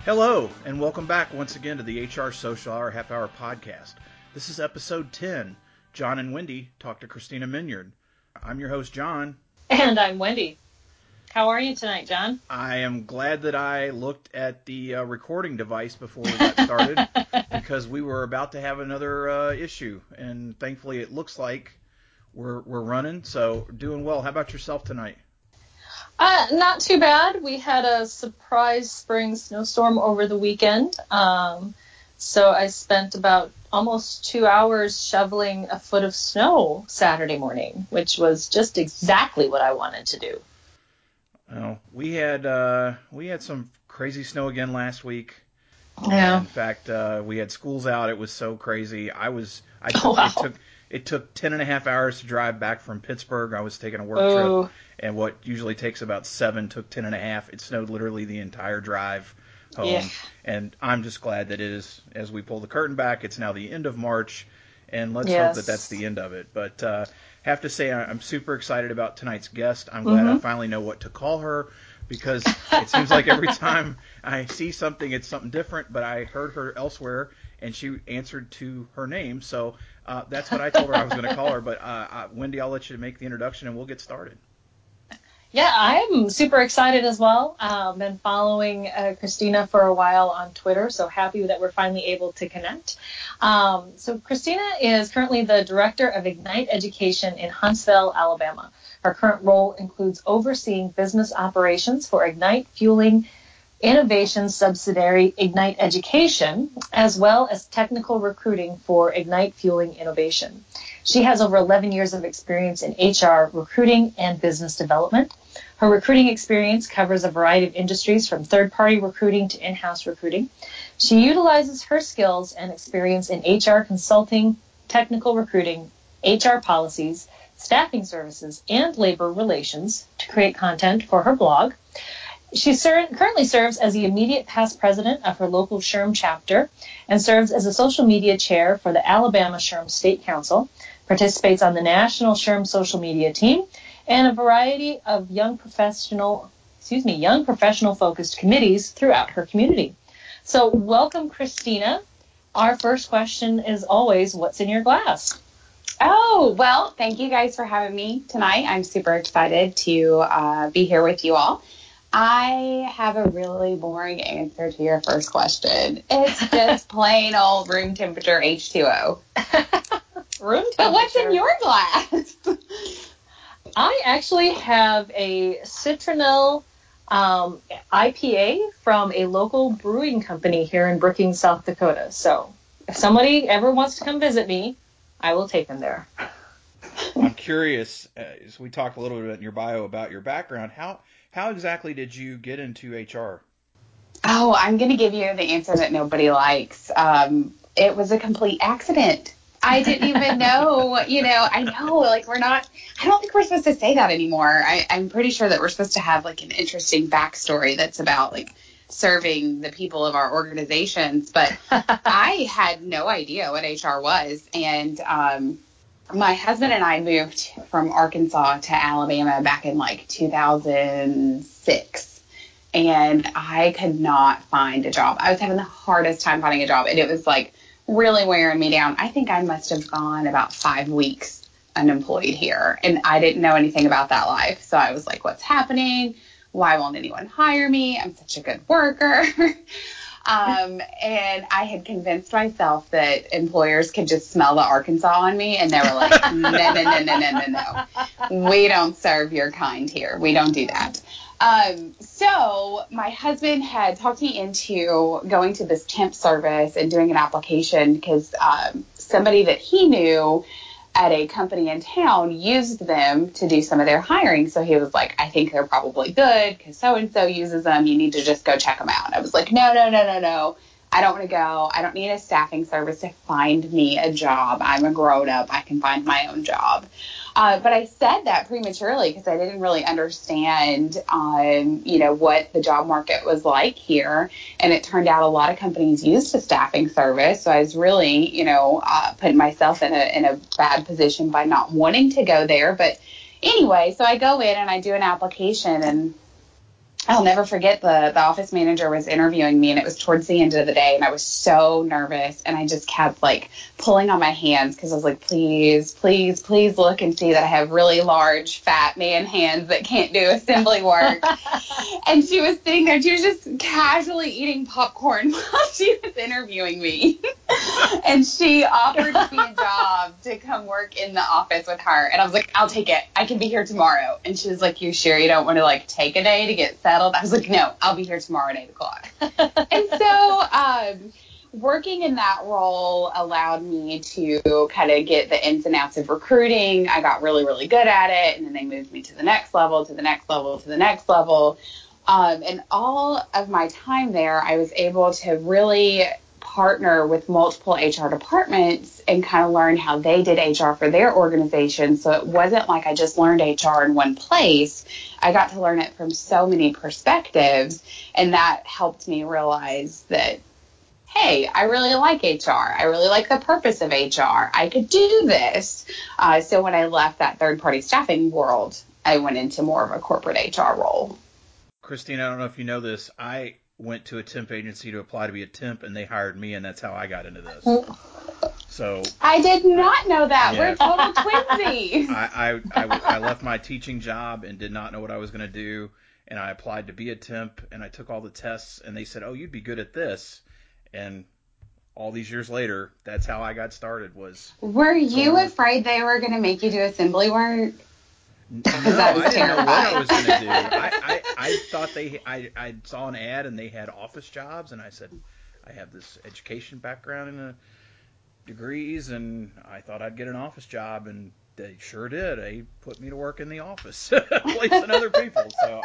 Hello, and welcome back once again to the HR Social Hour Half Hour Podcast. This is episode 10. John and Wendy talk to Christina Minyard. I'm your host, John. And I'm Wendy. How are you tonight, John? I am glad that I looked at the recording device before we got started because we were about to have another issue, and thankfully it looks like we're running, so doing well. How about yourself tonight? Not too bad. We had a surprise spring snowstorm over the weekend. So I spent about almost 2 hours shoveling a foot of snow Saturday morning, which was just exactly what I wanted to do. Well, we had some crazy snow again last week. Yeah. In fact, we had schools out. It was so crazy. It took 10 and a half hours to drive back from Pittsburgh. I was taking a work trip, and what usually takes about 7 took 10 and a half. It snowed literally the entire drive home. Yeah. And I'm just glad that it is, as we pull the curtain back, it's now the end of March, and let's Yes. hope that that's the end of it. But have to say I'm super excited about tonight's guest. I'm glad I finally know what to call her, because it seems like every time I see something, it's something different, but I heard her elsewhere, and she answered to her name, so that's what I told her I was going to call her. But Wendy, I'll let you make the introduction, and we'll get started. Yeah, I'm super excited as well. Been following Christina for a while on Twitter, so happy that we're finally able to connect. So Christina is currently the director of Ignite Education in Huntsville, Alabama. Her current role includes overseeing business operations for Ignite Fueling Innovation subsidiary Ignite Education, as well as technical recruiting for Ignite Fueling Innovation. She has over 11 years of experience in HR recruiting and business development. Her recruiting experience covers a variety of industries, from third-party recruiting to in-house recruiting. She utilizes her skills and experience in HR consulting, technical recruiting, HR policies, staffing services, and labor relations to create content for her blog. She currently serves as the immediate past president of her local SHRM chapter and serves as a social media chair for the Alabama SHRM State Council, participates on the national SHRM social media team, and a variety of young professional focused committees throughout her community. So welcome, Christina. Our first question is always, what's in your glass? Oh, well, thank you guys for having me tonight. I'm super excited to be here with you all. I have a really boring answer to your first question. It's just plain old room temperature H2O. Room temperature. But what's in your glass? I actually have a citronelle IPA from a local brewing company here in Brookings, South Dakota. So if somebody ever wants to come visit me, I will take them there. I'm curious, as we talk a little bit in your bio about your background, how exactly did you get into HR? Oh, I'm going to give you the answer that nobody likes. It was a complete accident. I didn't even know, I know, like I don't think we're supposed to say that anymore. I'm pretty sure that we're supposed to have like an interesting backstory that's about like serving the people of our organizations. But I had no idea what HR was. And my husband and I moved from Arkansas to Alabama back in like 2006. And I could not find a job. I was having the hardest time finding a job. And it was like really wearing me down. I think I must have gone about 5 weeks unemployed here. And I didn't know anything about that life. So I was like, what's happening? Why won't anyone hire me? I'm such a good worker. And I had convinced myself that employers could just smell the Arkansas on me. And they were like, no. We don't serve your kind here. We don't do that. So my husband had talked me into going to this temp service and doing an application because somebody that he knew at a company in town used them to do some of their hiring. So he was like, I think they're probably good because so-and-so uses them. You need to just go check them out. I was like, no. I don't want to go. I don't need a staffing service to find me a job. I'm a grown up. I can find my own job. But I said that prematurely because I didn't really understand, what the job market was like here. And it turned out a lot of companies used a staffing service. So I was really, putting myself in a bad position by not wanting to go there. But anyway, so I go in and I do an application and I'll never forget the office manager was interviewing me, and it was towards the end of the day, and I was so nervous, and I just kept like pulling on my hands because I was like, please, please, please look and see that I have really large, fat man hands that can't do assembly work. And she was sitting there, she was just casually eating popcorn while she was interviewing me. And she offered me a job to come work in the office with her, and I was like, I'll take it. I can be here tomorrow. And she was like, you sure you don't want to like take a day to get settled? I was like, no, I'll be here tomorrow at 8 o'clock. And so working in that role allowed me to kind of get the ins and outs of recruiting. I got really, really good at it. And then they moved me to the next level, to the next level, to the next level. And all of my time there, I was able to really partner with multiple HR departments and kind of learn how they did HR for their organization. So it wasn't like I just learned HR in one place. I got to learn it from so many perspectives, and that helped me realize that, hey, I really like HR. I really like the purpose of HR. I could do this. So when I left that third-party staffing world, I went into more of a corporate HR role. Christine, I don't know if you know this. I went to a temp agency to apply to be a temp, and they hired me, and that's how I got into this. So I did not know that. Yeah. We're total twinsies. I left my teaching job and did not know what I was going to do, and I applied to be a temp, and I took all the tests, and they said, oh, you'd be good at this. And all these years later, that's how I got started. Were you afraid they were going to make you do assembly work? No, I didn't know what I was going to do. I thought I saw an ad and they had office jobs, and I said, I have this education background in degrees, and I thought I'd get an office job, and they sure did. They put me to work in the office, placing other people. So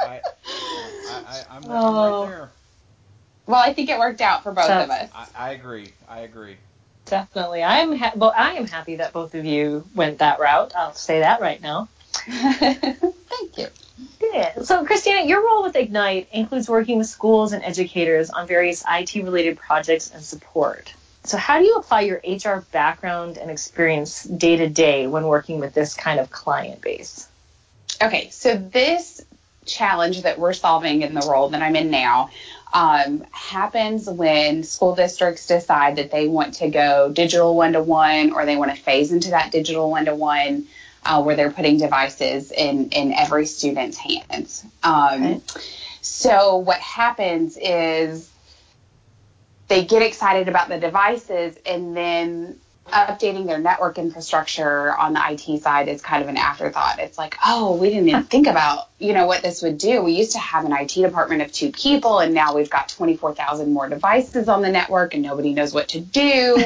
I'm right there. Well, I think it worked out for both of us. I agree. Definitely. I am happy that both of you went that route. I'll say that right now. Thank you. Yeah. So, Christina, your role with Ignite includes working with schools and educators on various IT-related projects and support. So how do you apply your HR background and experience day to day when working with this kind of client base? Okay, so this challenge that we're solving in the role that I'm in now happens when school districts decide that they want to go digital one-to-one, or they want to phase into that digital one-to-one, where they're putting devices in every student's hands. Okay. So what happens is they get excited about the devices, and then updating their network infrastructure on the IT side is kind of an afterthought. It's like, oh, we didn't even think about, what this would do. We used to have an IT department of 2 people, and now we've got 24,000 more devices on the network, and nobody knows what to do.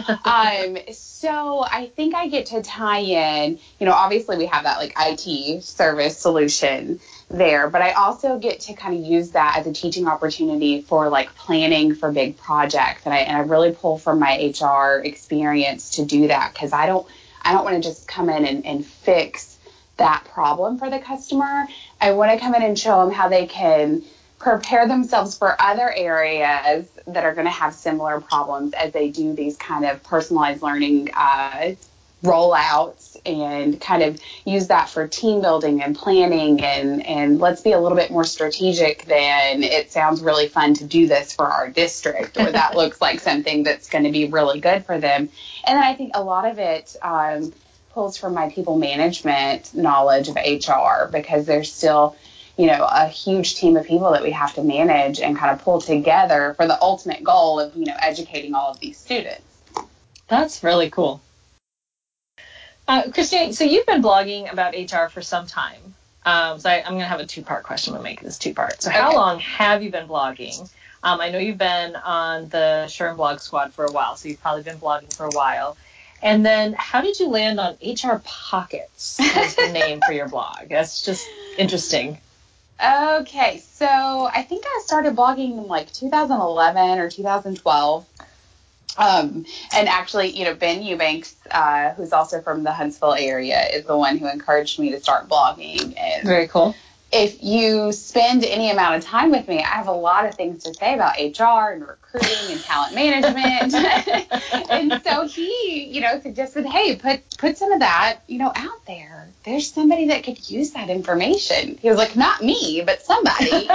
So I think I get to tie in, obviously we have that like IT service solution there, but I also get to kind of use that as a teaching opportunity for like planning for big projects. And I really pull from my HR experience to do that, because I don't want to just come in and fix that problem for the customer. I want to come in and show them how they can prepare themselves for other areas that are going to have similar problems as they do these kind of personalized learning rollouts, and kind of use that for team building and planning, and let's be a little bit more strategic than it sounds really fun to do this for our district, or that looks like something that's going to be really good for them. And then I think a lot of it pulls from my people management knowledge of HR, because there's still a huge team of people that we have to manage and kind of pull together for the ultimate goal of, educating all of these students. That's really cool. Christine, so you've been blogging about HR for some time. So I'm going to have a 2-part question. I'm going to make this 2-part. So how long have you been blogging? I know you've been on the SHRM Blog Squad for a while, so you've probably been blogging for a while. And then how did you land on HR Pockets as the name for your blog? That's just interesting. Okay, so I think I started blogging in like 2011 or 2012. And actually, Ben Eubanks, who's also from the Huntsville area, is the one who encouraged me to start blogging. And very cool. if you spend any amount of time with me, I have a lot of things to say about HR and recruiting and talent management. And so he, suggested, hey, put some of that, out there. There's somebody that could use that information. He was like, not me, but somebody,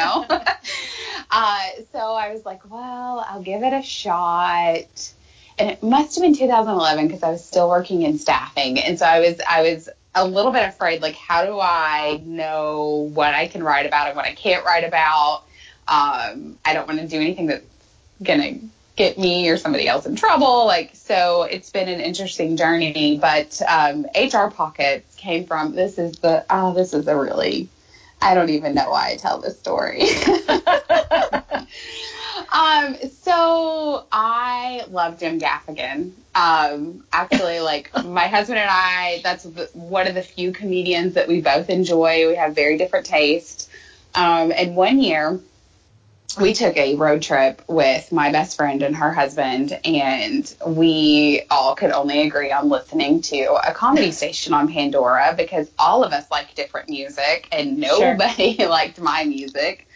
So I was like, well, I'll give it a shot. And it must have been 2011 because I was still working in staffing. And so I was a little bit afraid, like, how do I know what I can write about and what I can't write about? I don't want to do anything that's going to get me or somebody else in trouble. So it's been an interesting journey. But HR Pockets came from, this is a really, I don't even know why I tell this story. So I love Jim Gaffigan. Actually, my husband and I, that's one of the few comedians that we both enjoy. We have very different tastes. And one year we took a road trip with my best friend and her husband, and we all could only agree on listening to a comedy station on Pandora because all of us like different music and nobody liked my music.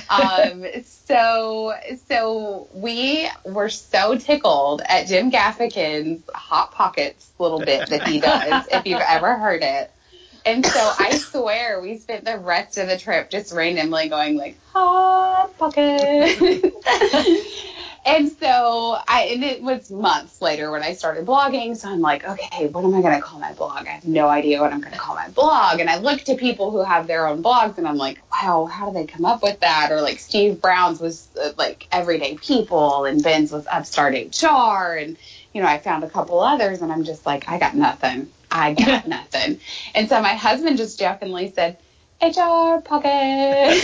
So we were so tickled at Jim Gaffigan's Hot Pockets little bit that he does, if you've ever heard it. And so I swear we spent the rest of the trip just randomly going Hot Pockets. And so and it was months later when I started blogging. So I'm like, okay, what am I going to call my blog? I have no idea what I'm going to call my blog. And I look to people who have their own blogs and I'm like, wow, how do they come up with that? Or Steve Brown's was Everyday People and Ben's was Upstart HR. And, I found a couple others and I'm just like, I got nothing. And so my husband just jokingly said, HR Pocket.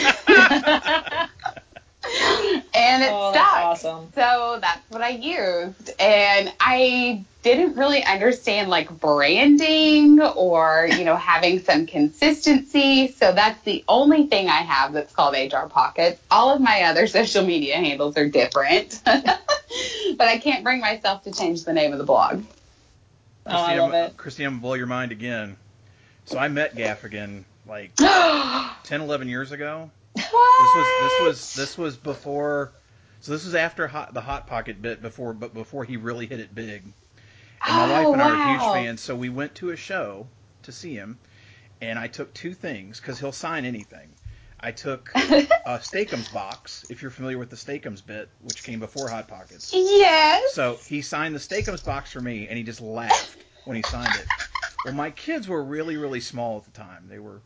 And it stuck. That's awesome. So that's what I used. And I didn't really understand branding or, having some consistency. So that's the only thing I have that's called HR Pockets. All of my other social media handles are different. But I can't bring myself to change the name of the blog. I love it. Christine, I'm going to blow your mind again. So I met Gaffigan 10, 11 years ago. This was before, so this was after the Hot Pocket bit before he really hit it big. And my wife and I are huge fans, so we went to a show to see him, and I took two things because he'll sign anything. I took a Steakums box, if you're familiar with the Steakums bit, which came before Hot Pockets. Yes. So he signed the Steakums box for me, and he just laughed when he signed it. Well, my kids were really, really small at the time. They were,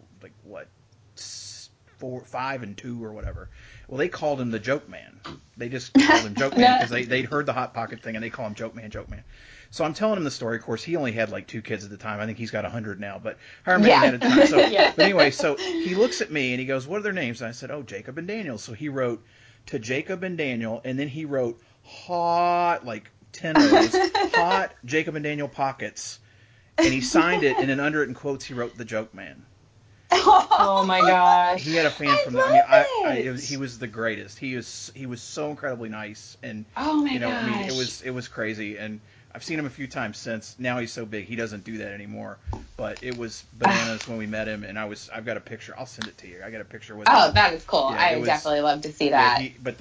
4, 5, and 2 or whatever. Well, they called him the Joke Man. They just called him Joke Man because they'd heard the Hot Pocket thing, and they call him Joke Man, Joke Man. So I'm telling him the story. Of course, he only had 2 kids at the time. I think he's got 100 now, but however many he had at the time. So, But anyway, so he looks at me, and he goes, what are their names? And I said, Jacob and Daniel. So he wrote to Jacob and Daniel, and then he wrote hot, 10 O's, hot Jacob and Daniel Pockets. And he signed it, and then under it in quotes, he wrote the Joke Man. Oh my gosh! He had a fan from that. He was the greatest. He was so incredibly nice, and gosh. It was crazy. And I've seen him a few times since. Now he's so big, he doesn't do that anymore. But it was bananas when we met him, and I've got a picture. I'll send it to you. I got a picture with him. Oh, that is cool. Yeah, I would definitely love to see that.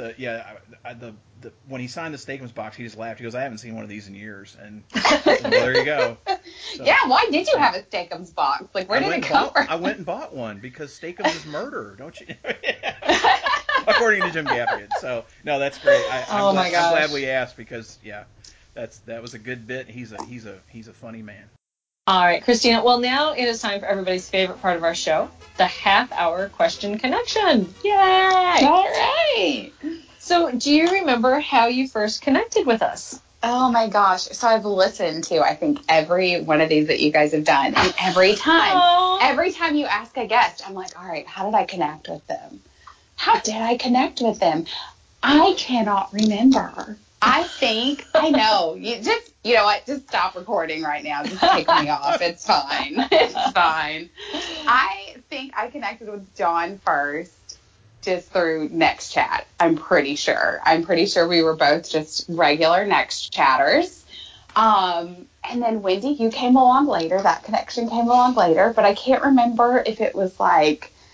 When he signed the Steakums box, he just laughed. He goes, I haven't seen one of these in years. And well, there you go. So, yeah, why did you have a Steakums box? Where did it come from? I went and bought one because Steakums is murder, don't you? According to Jim Gaffigan. So, no, that's great. I'm glad we asked because, that was a good bit. He's a funny man. All right, Christina. Well, now it is time for everybody's favorite part of our show, the half-hour question connection. Yay! All right. So, do you remember how you first connected with us? Oh my gosh. So I've listened to, I think, every one of these that you guys have done. And every time you ask a guest, I'm like, all right, how did I connect with them? How did I connect with them? I cannot remember. I know. You know what? Just stop recording right now. Just take me off. It's fine. It's fine. I think I connected with John first. Just through NextChat, I'm pretty sure. We were both just regular Next chatters. And then Wendy, you came along later. That connection came along later, but I can't remember if it was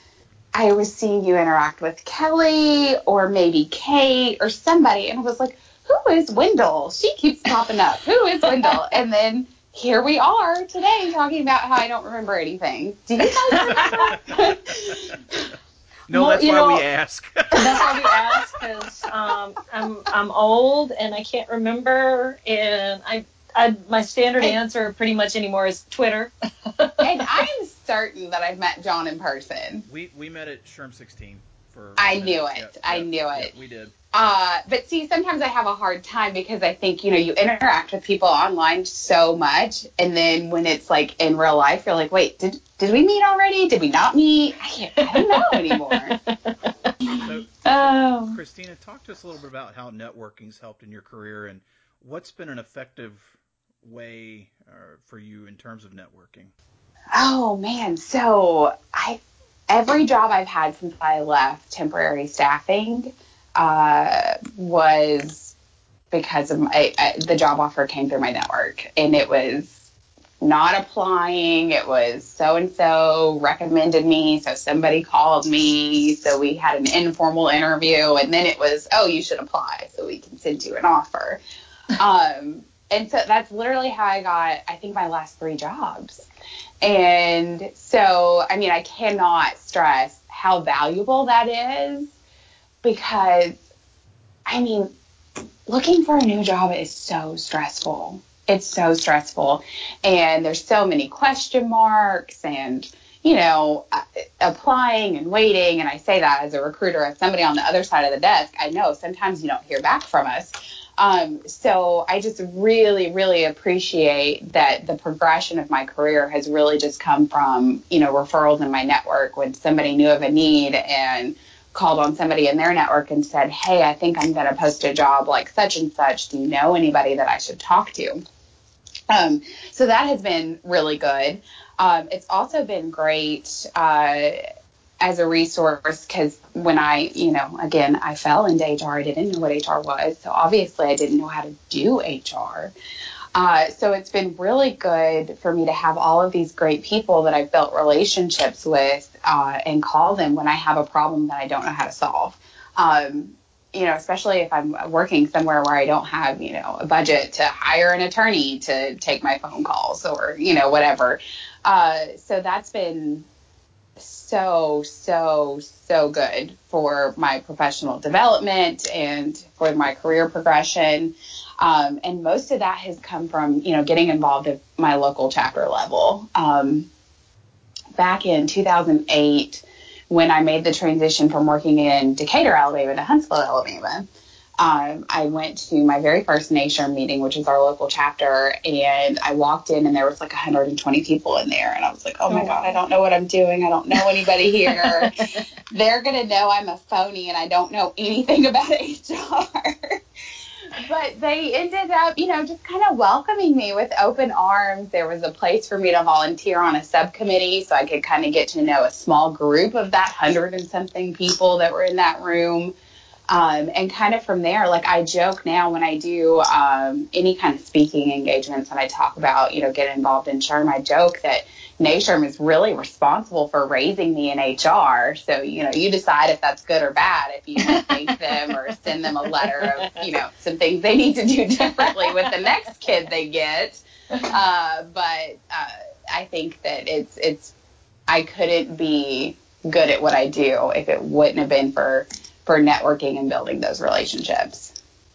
I was seeing you interact with Kelly or maybe Kate or somebody. And I was like, who is Wendell? She keeps popping up. Who is Wendell? And then here we are today talking about how I don't remember anything. Do you guys remember? No, that's why we ask. That's why we ask, because I'm old and I can't remember, and my standard answer pretty much anymore is Twitter. And I'm certain that I've met John in person. We met at Sherm 16 for. I knew it. I knew it. We did. But see, sometimes I have a hard time because I think, you interact with people online so much, and then when it's like in real life, you're like, wait, did we meet already? Did we not meet? I don't know anymore. So, Christina, talk to us a little bit about how networking's helped in your career, and what's been an effective way for you in terms of networking? Oh man, so every job I've had since I left temporary staffing was because of the job offer came through my network, and it was not applying. It was so-and-so recommended me, so somebody called me, so we had an informal interview, and then it was, oh, you should apply so we can send you an offer. And so that's literally how I got, I think, my last 3 jobs. And so, I mean, I cannot stress how valuable that is, because, I mean, looking for a new job is so stressful. It's so stressful. And there's so many question marks and, applying and waiting. And I say that as a recruiter, as somebody on the other side of the desk. I know sometimes you don't hear back from us. So I just really, really appreciate that the progression of my career has really just come from, referrals in my network when somebody knew of a need and called on somebody in their network and said, hey, I think I'm going to post a job like such and such. Do you know anybody that I should talk to? So that has been really good. It's also been great as a resource, because when I fell into HR, I didn't know what HR was. So obviously I didn't know how to do HR. So it's been really good for me to have all of these great people that I've built relationships with and call them when I have a problem that I don't know how to solve. Especially if I'm working somewhere where I don't have, a budget to hire an attorney to take my phone calls or, whatever. So that's been so good for my professional development and for my career progression. And most of that has come from, getting involved at my local chapter level. Back in 2008, when I made the transition from working in Decatur, Alabama to Huntsville, Alabama, I went to my very first NASHRM meeting, which is our local chapter, and I walked in and there was like 120 people in there, and I was like, oh my God, I don't know what I'm doing. I don't know anybody here. They're going to know I'm a phony and I don't know anything about HR. But they ended up, just kind of welcoming me with open arms. There was a place for me to volunteer on a subcommittee so I could kind of get to know a small group of that 100 and something people that were in that room. And kind of from there, like I joke now when I do any kind of speaking engagements and I talk about, getting involved in SHRM, I joke that NASHRM is really responsible for raising me in HR. So, you decide if that's good or bad, if you thank them or send them a letter of, some things they need to do differently with the next kid they get. But I think that I couldn't be good at what I do if it wouldn't have been for networking and building those relationships.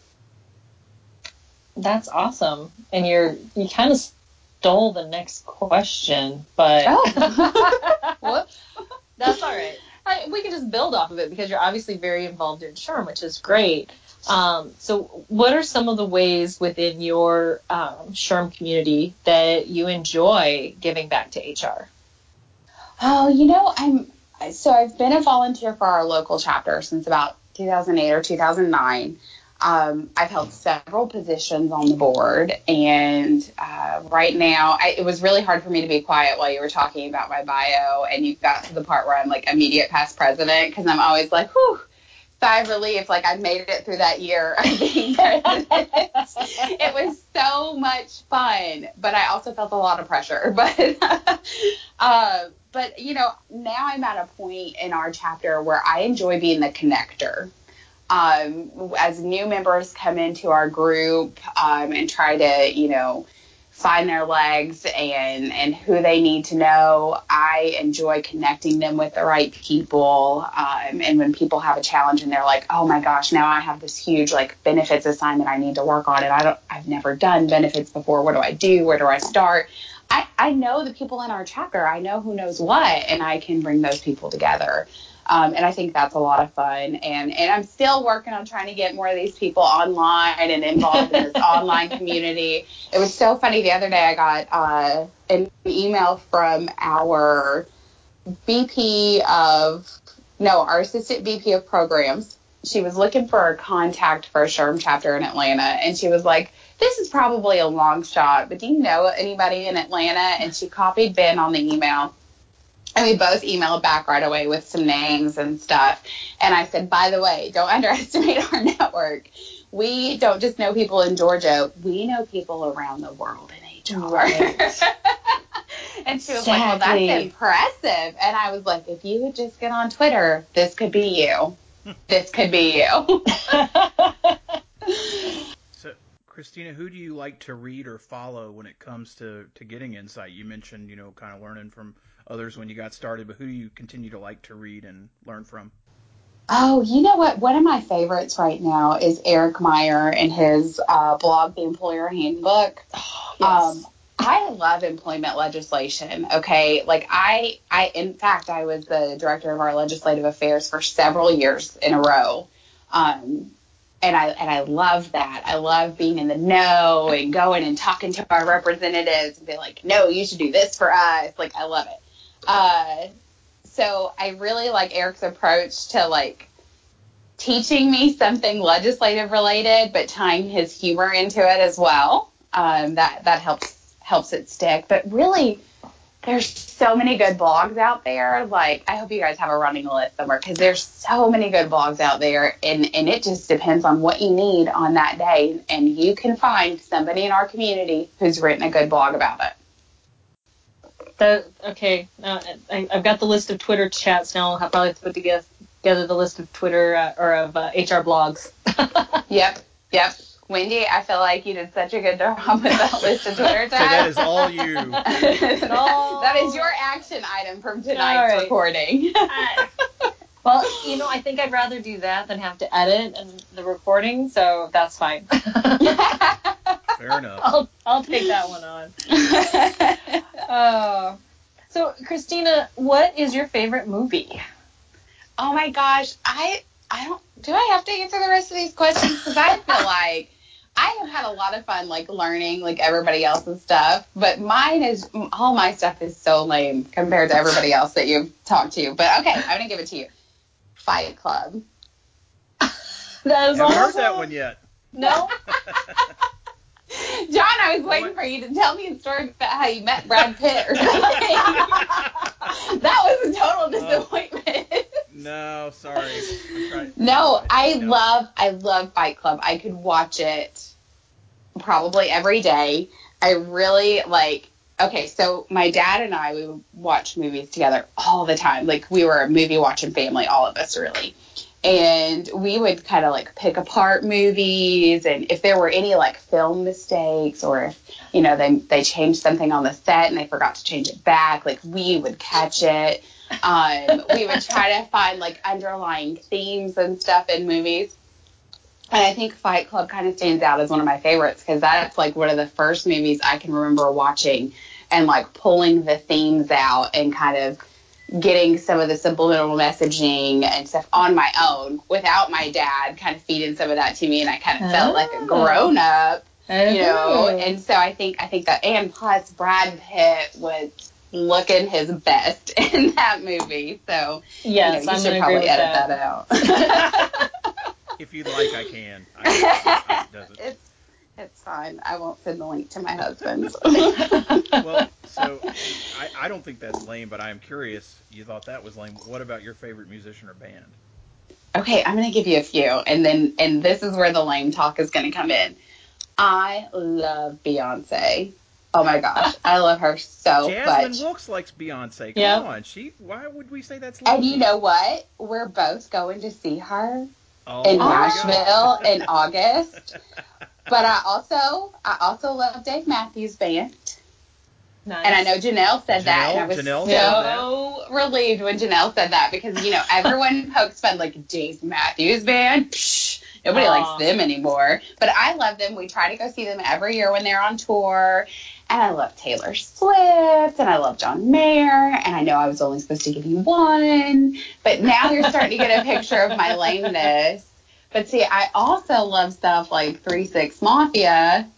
That's awesome. And you kind of stole the next question, but whoops. That's all right. We can just build off of it because you're obviously very involved in SHRM, which is great. So what are some of the ways within your SHRM community that you enjoy giving back to HR? Oh, I've been a volunteer for our local chapter since about 2008 or 2009. I've held several positions on the board, and right now, it was really hard for me to be quiet while you were talking about my bio, and you got to the part where I'm like immediate past president, because I'm always like, whew, sigh of relief, like I made it through that year of being president. It was so much fun, but I also felt a lot of pressure. But but now I'm at a point in our chapter where I enjoy being the connector. As new members come into our group, and try to, find their legs and who they need to know, I enjoy connecting them with the right people. And when people have a challenge and they're like, oh my gosh, now I have this huge benefits assignment I need to work on, and I've never done benefits before. What do I do? Where do I start? I know the people in our chapter. I know who knows what, and I can bring those people together. And I think that's a lot of fun. And I'm still working on trying to get more of these people online and involved in this online community. It was so funny. The other day I got an email from our our assistant VP of programs. She was looking for a contact for a SHRM chapter in Atlanta. And she was like, this is probably a long shot, but do you know anybody in Atlanta? And she copied Ben on the email. And we both emailed back right away with some names and stuff. And I said, by the way, don't underestimate our network. We don't just know people in Georgia. We know people around the world in HR. Right. And she was like, well, that's impressive. And I was like, if you would just get on Twitter, this could be you. This could be you. So, Christina, who do you like to read or follow when it comes to getting insight? You mentioned, kind of learning from others when you got started, but who do you continue to like to read and learn from? Oh, you know what? One of my favorites right now is Eric Meyer and his blog, The Employer Handbook. Oh, yes. I love employment legislation. Okay. In fact, I was the director of our legislative affairs for several years in a row. And I love that. I love being in the know and going and talking to our representatives and be like, no, you should do this for us. I love it. So I really like Eric's approach to teaching me something legislative related, but tying his humor into it as well. That helps it stick. But really, there's so many good blogs out there. I hope you guys have a running list somewhere, because there's so many good blogs out there, and it just depends on what you need on that day. And you can find somebody in our community who's written a good blog about it. I've got the list of Twitter chats now. I'll probably have to put together the list of Twitter or of HR blogs. Yep. Wendy, I feel like you did such a good job with that list of Twitter tabs. So that is all you. That is your action item from tonight's recording. Well, I think I'd rather do that than have to edit the recording, so that's fine. Fair enough. I'll take that one on. So, Christina, what is your favorite movie? Oh my gosh, I do I have to answer the rest of these questions? Because I feel like I have had a lot of fun learning everybody else's stuff, but all my stuff is so lame compared to everybody else that you've talked to. But okay, I'm gonna give it to you. Fight Club. That is awesome. Haven't heard that one yet. No. John, I was waiting for you to tell me a story about how you met Brad Pitt or something. That was a total disappointment. No, sorry. No, I love Fight Club. I could watch it probably every day. I really okay, so my dad and I, we would watch movies together all the time. We were a movie watching family, all of us really. And we would kind of pick apart movies, and if there were any film mistakes, or if they changed something on the set and they forgot to change it back, we would catch it. We would try to find underlying themes and stuff in movies. And I think Fight Club kind of stands out as one of my favorites, because that's one of the first movies I can remember watching and pulling the themes out and kind of getting some of the subliminal messaging and stuff on my own without my dad kind of feeding some of that to me, and I kind of felt like a grown up, and so I think that, and plus Brad Pitt was looking his best in that movie, so yes, you should probably edit that out. If you'd like, I can. It's fine. I won't send the link to my husband. Well, so I don't think that's lame, but I am curious. You thought that was lame. What about your favorite musician or band? Okay, I'm going to give you a few, and this is where the lame talk is going to come in. I love Beyonce. Oh my gosh, I love her so Jasmine much. Wilkes likes Beyonce. Yep. Come on, why would we say that's And lonely? you know what? We're both going to see her in there you go. Nashville in August. But I also love Dave Matthews Band. Nice. And I know Janelle said that, and I was Janelle so relieved when Janelle said that, because, you know, everyone pokes fun, like, Dave Matthews Band, psh, nobody likes them anymore. But I love them. We try to go see them every year when they're on tour. And I love Taylor Swift, and I love John Mayer, and I know I was only supposed to give you one, but now you're starting to get a picture of my lameness. But see, I also love stuff like 3-6 Mafia,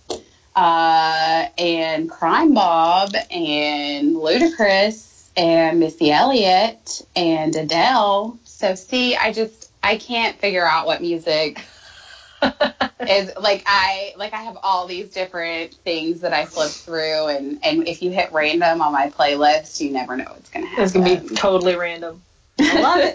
and Crime Bob, and Ludacris, and Missy Elliott, and Adele. So see, I can't figure out what music is like. I have all these different things that I flip through, and if you hit random on my playlist, you never know what's gonna happen. It's gonna be totally random. I love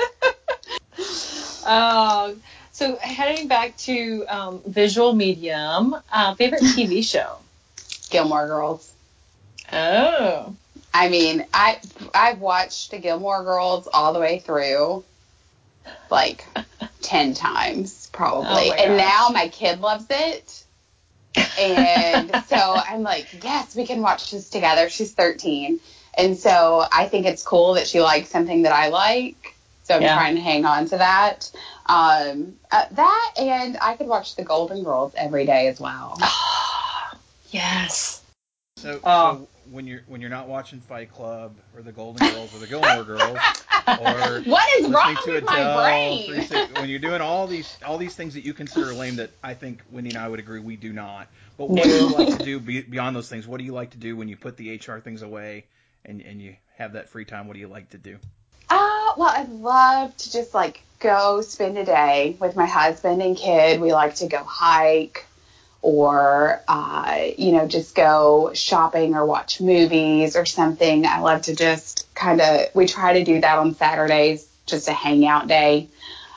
it. So heading back to visual medium, favorite TV show? Gilmore Girls. Oh. I mean, I've watched the Gilmore Girls all the way through, like 10 times probably. Oh and now my kid loves it. And so I'm like, yes, we can watch this together. She's 13. And so I think it's cool that she likes something that I like. So I'm trying to hang on to that. That, and I could watch the Golden Girls every day as well. Yes. So when you're not watching Fight Club or the Golden Girls or the Gilmore Girls, or what is wrong to with Adele, my brain? when you're doing all these things that you consider lame, that I think Wendy and I would agree we do not. But what do you like to do beyond those things? What do you like to do when you put the HR things away and you have that free time? What do you like to do? Well, I'd love to just like go spend a day with my husband and kid. We like to go hike, or, just go shopping or watch movies or something. I love to just we try to do that on Saturdays, just a hangout day.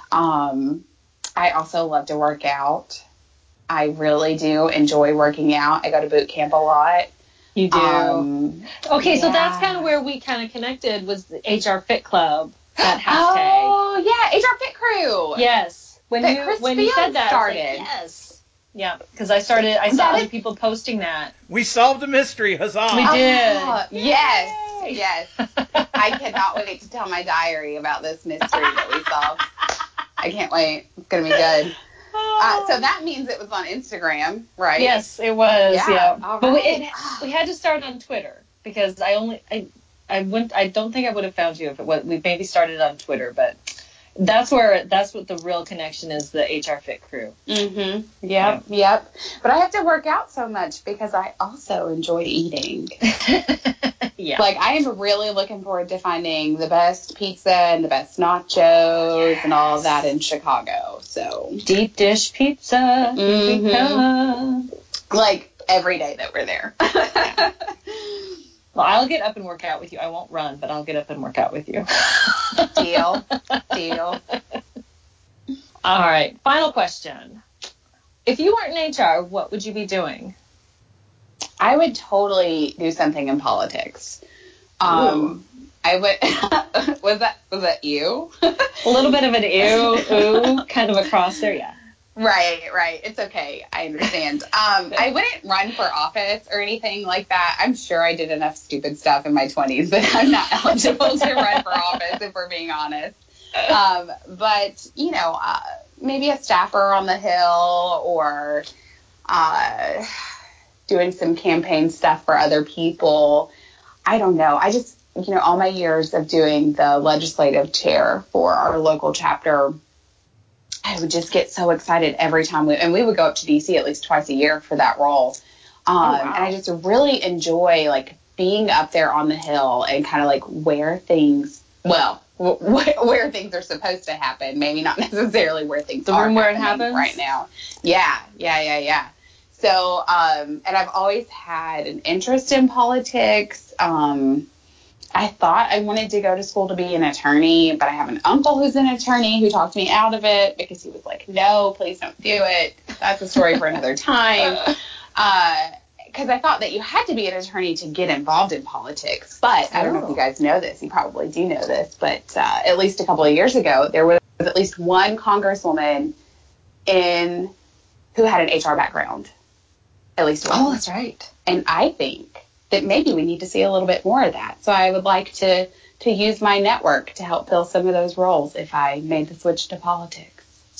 I also love to work out. I really do enjoy working out. I go to boot camp a lot. You do? Okay, so that's kind of where we kind of connected, was the HR Fit Club, that hashtag. Oh, yeah, HR Fit Crew. Yes. When you said that, started. I was like, yes. Yeah, because I saw other people posting that. We solved a mystery, huzzah! We did. Yes. I cannot wait to tell my diary about this mystery that we solved. I can't wait. It's going to be good. So that means it was on Instagram, right? Yes, it was. Yeah. All But right. we had to start on Twitter, because I don't think I would have found you if it was. We maybe started on Twitter, but that's what the real connection is, the HR Fit Crew. Mm-hmm. Yep. But I have to work out so much because I also enjoy eating. Yeah. Like, I am really looking forward to finding the best pizza and the best nachos and all of that in Chicago. So deep dish pizza. Mm-hmm. Like every day that we're there. Well, I'll get up and work out with you. I won't run, but I'll get up and work out with you. Deal. All right. Final question. If you weren't in HR, what would you be doing? I would totally do something in politics. I would. Was that you? A little bit of an ooh, kind of a cross there, yeah. Right. It's okay. I understand. I wouldn't run for office or anything like that. I'm sure I did enough stupid stuff in my 20s that I'm not eligible to run for office, if we're being honest. But, maybe a staffer on the Hill, or doing some campaign stuff for other people. I don't know. I just, all my years of doing the legislative chair for our local chapter, I would just get so excited every time we would go up to DC at least twice a year for that role. And I just really enjoy like being up there on the Hill and kind of like where things are supposed to happen. Maybe not necessarily where things are where it happens right now. Yeah. So, and I've always had an interest in politics. I thought I wanted to go to school to be an attorney, but I have an uncle who's an attorney who talked me out of it because he was like, no, please don't do it. That's a story for another time. because I thought that you had to be an attorney to get involved in politics. But I don't know if you guys know this. You probably do know this. But at least a couple of years ago, there was at least one congresswoman who had an HR background. At least one. Oh, that's right. And I think that maybe we need to see a little bit more of that. So I would like to use my network to help fill some of those roles if I made the switch to politics.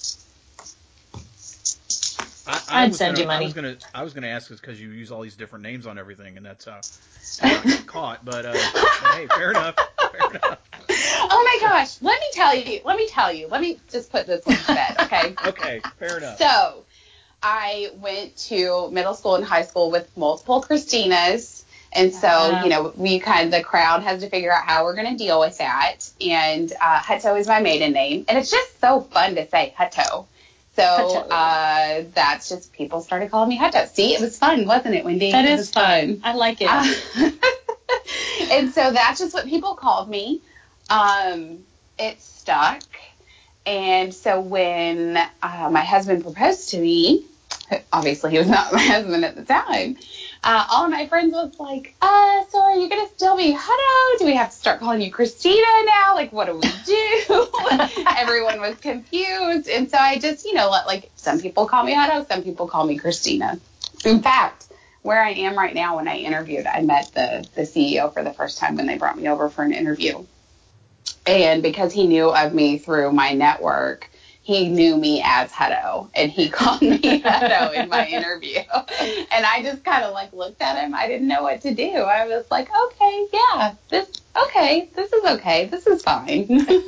I'd send you money. I was gonna ask this because you use all these different names on everything, and that's how I get caught. But hey, fair enough. Oh my gosh, let me tell you. Let me just put this one to bed, okay? Okay, fair enough. So I went to middle school and high school with multiple Christinas. And so, the crowd has to figure out how we're going to deal with that. And Hutto is my maiden name. And it's just so fun to say Hutto. So that's just, people started calling me Hutto. See, it was fun, wasn't it, Wendy? That is fun. I like it. And so that's just what people called me. It stuck. And so when my husband proposed to me, obviously he was not my husband at the time, all of my friends was like, so are you going to still be Hutto? Do we have to start calling you Christina now? Like, what do we do? Everyone was confused. And so I just, some people call me Hutto, some people call me Christina. In fact, where I am right now, when I interviewed, I met the CEO for the first time when they brought me over for an interview. And because he knew of me through my network, he knew me as Hutto, and he called me Hutto in my interview. And I just kind of looked at him. I didn't know what to do. I was like, okay, yeah, this is okay. This is fine.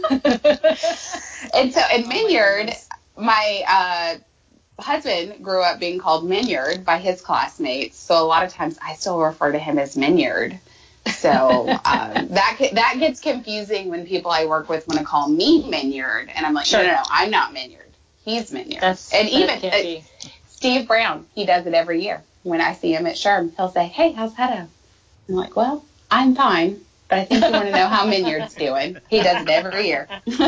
And so in Minyard, my husband grew up being called Minyard by his classmates. So a lot of times I still refer to him as Minyard. So that gets confusing when people I work with want to call me Minyard, and I'm like, sure. No, I'm not Minyard. He's Minyard. And even Steve Brown, he does it every year. When I see him at SHRM, he'll say, "Hey, how's Hutto?" I'm like, "Well, I'm fine, but I think you want to know how Minyard's doing." He does it every year.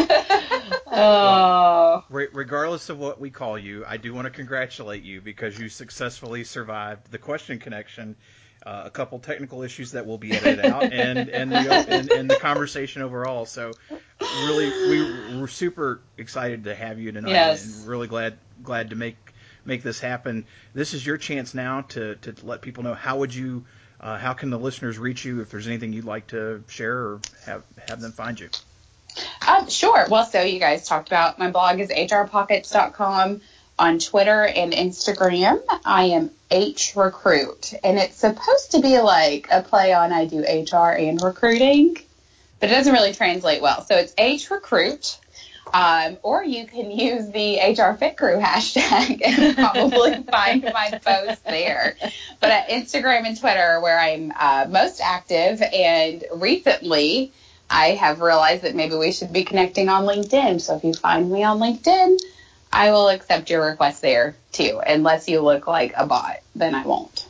Well, regardless of what we call you, I do want to congratulate you because you successfully survived the question connection. A couple technical issues that will be edited out, and the conversation overall. So, really, we're super excited to have you tonight, and really glad to make this happen. This is your chance now to let people know how can the listeners reach you if there's anything you'd like to share or have them find you. Sure. Well, so you guys talked about my blog is hrpockets.com. On Twitter and Instagram, I am HRecruit, and it's supposed to be like a play on I do HR and recruiting, but it doesn't really translate well. So it's HRecruit, or you can use the HR Fit Crew hashtag and probably find my post there. But at Instagram and Twitter, where I'm most active, and recently I have realized that maybe we should be connecting on LinkedIn. So if you find me on LinkedIn, I will accept your request there, too. Unless you look like a bot, then I won't.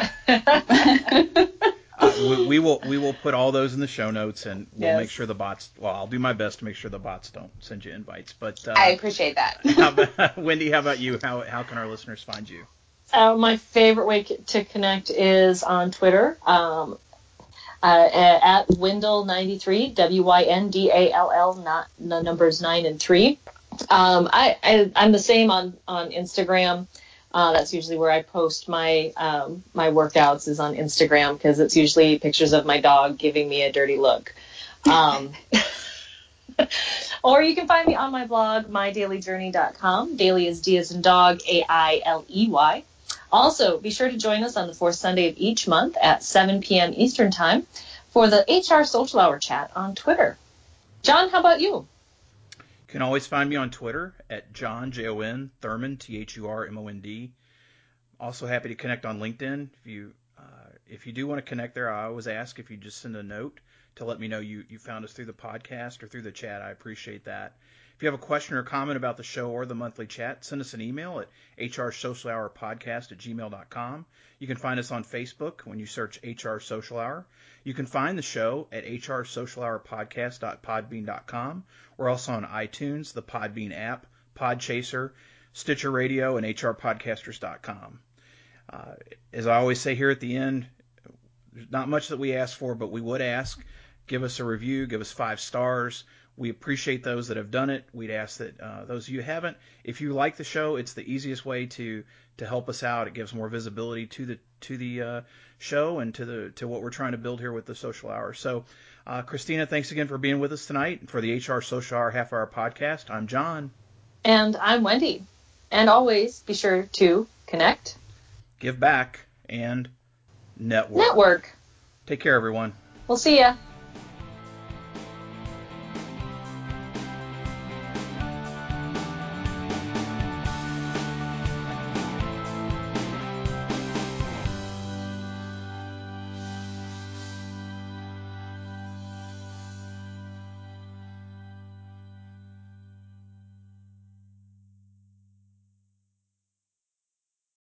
We will put all those in the show notes, and we'll make sure the bots. Well, I'll do my best to make sure the bots don't send you invites. But I appreciate that. Wendy, how about you? How can our listeners find you? My favorite way to connect is on Twitter. At Windall93, WYNDALL, not the numbers 9 and 3. I'm the same on Instagram. That's usually where I post my workouts is on Instagram because it's usually pictures of my dog giving me a dirty look. Or you can find me on my blog, mydailyjourney.com. Daily is D as in dog, AILEY. Also, be sure to join us on the fourth Sunday of each month at 7 p.m. Eastern Time for the HR Social Hour chat on Twitter. John, how about you? You can always find me on Twitter at John, Jon Thurmond, THURMOND. Also happy to connect on LinkedIn. If you do want to connect there, I always ask if you just send a note to let me know you found us through the podcast or through the chat. I appreciate that. If you have a question or comment about the show or the monthly chat, send us an email at hrsocialhourpodcast@gmail.com. You can find us on Facebook when you search HR Social Hour. You can find the show at hrsocialhourpodcast.podbean.com. We're also on iTunes, the Podbean app, Podchaser, Stitcher Radio, and hrpodcasters.com. As I always say here at the end, there's not much that we ask for, but we would ask, give us a review, give us 5 stars. We appreciate those that have done it. We'd ask that those of you who haven't, if you like the show, it's the easiest way to help us out. It gives more visibility to the show and to what we're trying to build here with the Social Hour. So, Christina, thanks again for being with us tonight for the HR Social Hour Half Hour Podcast. I'm John. And I'm Wendy. And always be sure to connect, give back, and network. Network. Take care, everyone. We'll see ya.